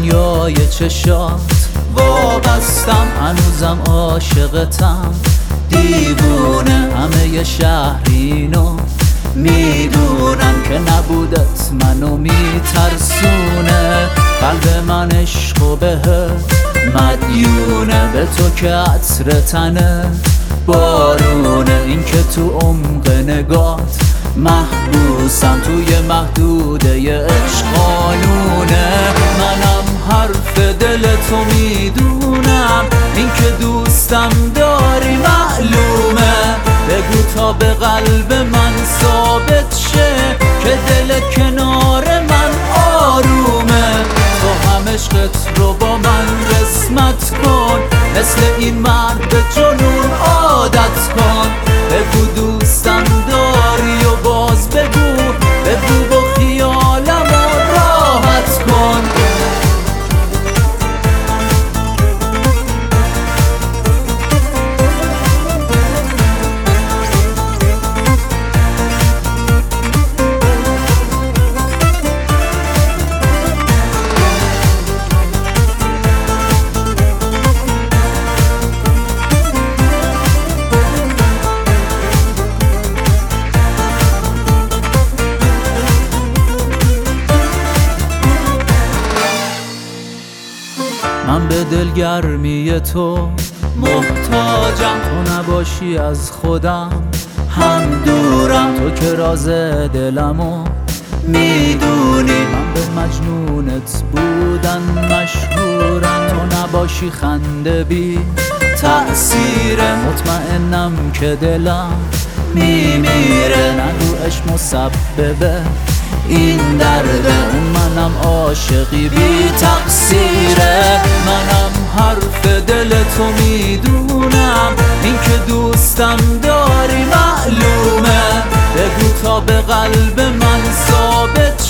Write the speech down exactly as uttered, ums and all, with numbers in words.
دنیای چشات وابستم، هنوزم عاشقتم دیوونه. همه شهر اینو میدونم که نبودت منو میترسونه. قلب من عشق و بهت مدیونه، به تو که عطر تنه بارونه. این که تو عمق نگات محبوسم، توی محدوده عشق قانونه. منم حرف دل تو میدونم، این که دوستم داری معلومه. بگو تا به قلب من ثابت شه که دل کنار من آرومه. تو هم عشقت رو با من قسمت کن، مثل این مرد به جنون عادت کن. بگو دوستم داری و باز بگو، بگو با خیالم و راحت کن. من به دلگرمی تو محتاجم، تو نباشی از خودم هم دورم. تو که راز دلمو میدونی، من به مجنونت بودن مشهورم. تو نباشی خنده بی تأثیره، مطمئنم که دلم میمیره. نگو عشق مسببه این درده، اون منم عاشقی بی تقصیره. منم حرف دل تو میدونم، این که دوستم داری معلومه. بگو تا به قلب من ثابت